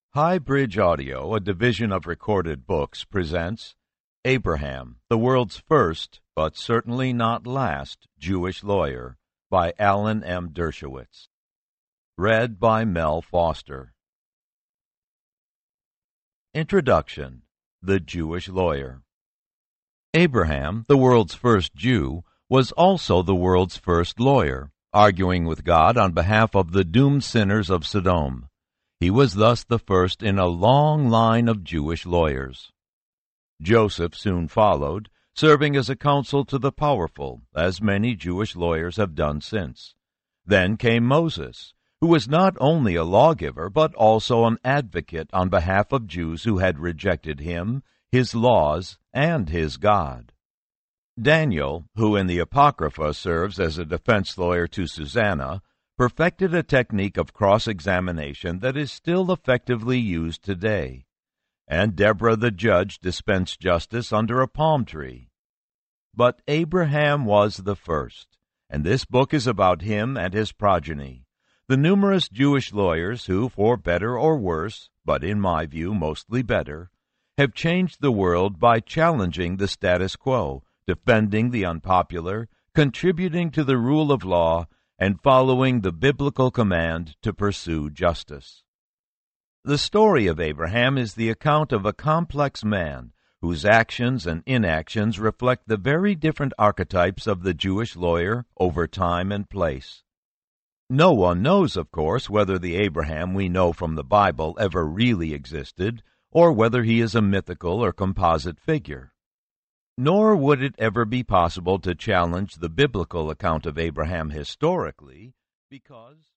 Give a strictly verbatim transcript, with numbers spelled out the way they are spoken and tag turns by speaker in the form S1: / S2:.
S1: High Bridge Audio, a division of Recorded Books, presents Abraham, the World's First, but Certainly Not Last, Jewish Lawyer, by Alan M. Dershowitz. Read by Mel Foster. Introduction. The Jewish Lawyer. Abraham, the world's first Jew, was also the world's first lawyer, arguing with God on behalf of the doomed sinners of Sodom. He was thus the first in a long line of Jewish lawyers. Joseph soon followed, serving as a counsel to the powerful, as many Jewish lawyers have done since. Then came Moses, who was not only a lawgiver, but also an advocate on behalf of Jews who had rejected him, his laws, and his God. Daniel, who in the Apocrypha serves as a defense lawyer to Susanna, perfected a technique of cross-examination that is still effectively used today. And Deborah the judge dispensed justice under a palm tree. But Abraham was the first, and this book is about him and his progeny, the numerous Jewish lawyers who, for better or worse, but in my view mostly better, have changed the world by challenging the status quo, defending the unpopular, contributing to the rule of law, and following the biblical command to pursue justice. The story of Abraham is the account of a complex man whose actions and inactions reflect the very different archetypes of the Jewish lawyer over time and place. No one knows, of course, whether the Abraham we know from the Bible ever really existed, or whether he is a mythical or composite figure. Nor would it ever be possible to challenge the biblical account of Abraham historically, because